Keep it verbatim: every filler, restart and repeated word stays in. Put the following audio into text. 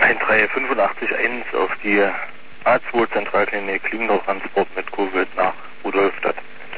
drei fünf acht eins auf die A zwei Zentralklinik Klingendorf-Transport mit Covid nach Rudolstadt.